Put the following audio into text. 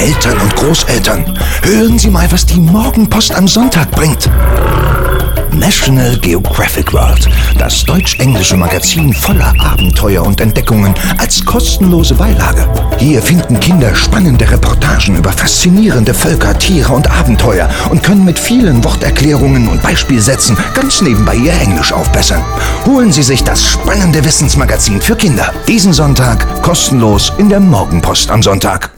Eltern und Großeltern, hören Sie mal, was die Morgenpost am Sonntag bringt. National Geographic World, das deutsch-englische Magazin voller Abenteuer und Entdeckungen als kostenlose Beilage. Hier finden Kinder spannende Reportagen über faszinierende Völker, Tiere und Abenteuer und können mit vielen Worterklärungen und Beispielsätzen ganz nebenbei ihr Englisch aufbessern. Holen Sie sich das spannende Wissensmagazin für Kinder. Diesen Sonntag kostenlos in der Morgenpost am Sonntag.